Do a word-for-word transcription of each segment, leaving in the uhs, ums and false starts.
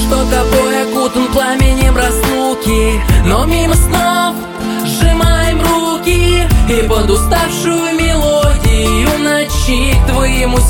что тобой окутан пламенем разлуки, но мимо снов сжимаем руки и под уставшую мелодию ночи к твоему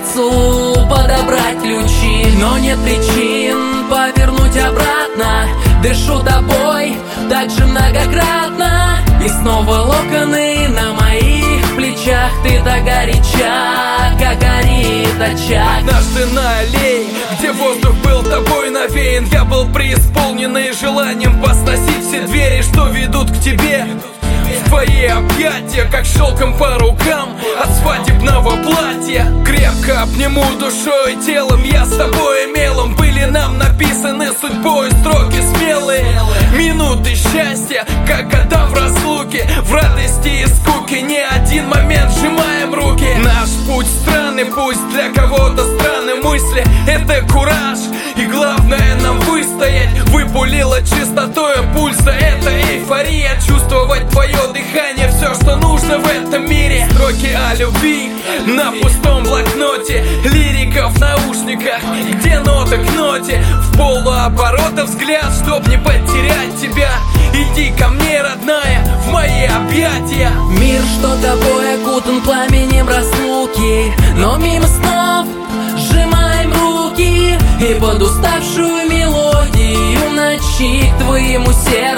сердцу подобрать ключи. Но нет причин повернуть обратно, дышу тобой так же многократно, и снова локоны на моих плечах. Ты так горяча, как горит очаг. Однажды на аллее, где воздух был тобой навеян, я был преисполненный желанием посносить все двери, что ведут к тебе. В твои объятия, как шелком по рукам от свадебного платья. Крепко обниму душой и телом, я с тобой мелом. Были нам написаны судьбой строки смелые, минуты счастья, как года в разлуке, в радости и скуке. Не один момент сжимаем руки. Наш путь странный, пусть для кого-то странные мысли. Это кураж, и главное нам выстоять. Выпулила чистотою пульса, это эйфория. Чувствовать твое дыхание, все, что нужно в этом мире. Строки о любви на пустом блокноте, лирика в наушниках, где нота к ноте. В полуоборота взгляд, чтоб не потерять тебя. Иди ко мне, родная, в мои объятия. Мир, что тобой окутан пламенем разлуки, но мимо снов сжимаем руки и под уставшую мелодию ночи к твоему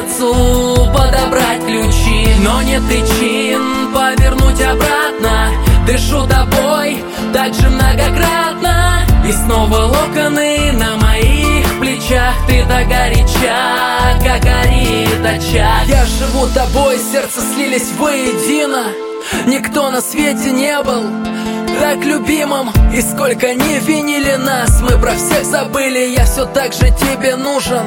сердцу подобрать ключи. Но нет причин повернуть обратно, дышу тобой так же многократно, и снова локоны на моих плечах. Ты так горяча, как горит очаг. Я живу тобой, сердце слились воедино. Никто на свете не был так любимым, и сколько не винили нас, мы про всех забыли. Я все так же тебе нужен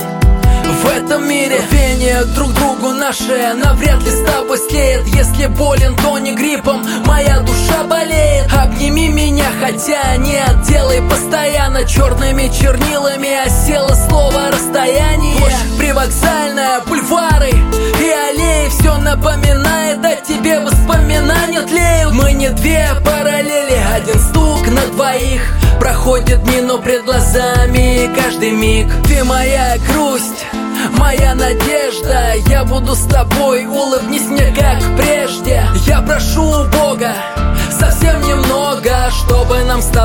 в этом мире. Рвение друг к другу наше навряд ли с тобой слеет. Если болен, то не гриппом, моя душа болеет. Обними меня, хотя нет, делай постоянно. Черными чернилами осело слово расстояние. Площадь привокзальная, бульвары и аллеи, все напоминает о тебе, воспоминания тлеют. Мы не две параллели, один стук на двоих. Проходят дни, но пред глазами каждый миг. Ты моя грусть, моя надежда. Я буду с тобой, улыбнись мне как прежде. Я прошу у Бога совсем немного, чтобы нам с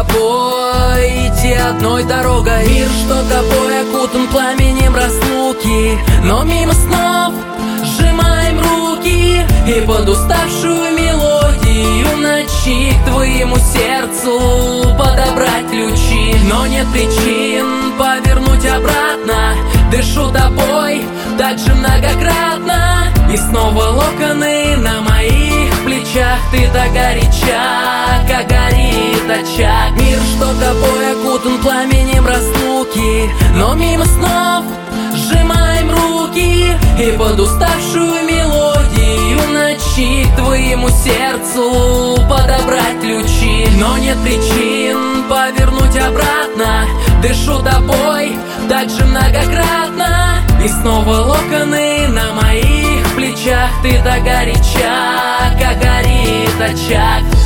тобой идти одной дорогой. Мир, что тобой окутан пламенем разлуки, но мимо снов сжимаем руки и под уставшую мелодию ночи к твоему сердцу подобрать ключи. Но нет причин повернуть обратно, дышу тобой так же многократно, и снова локоны на моих плечах. Ты так горяча, как горит очаг. Мир, что тобой окутан пламенем разлуки, но мимо снов сжимаем руки и под уставшую мелодию ночи к твоему сердцу подобрать ключи. Но нет причин повернуть обратно, дышу тобой так же многократно, и снова локоны на моих плечах. Ты так горяча, как горит очаг.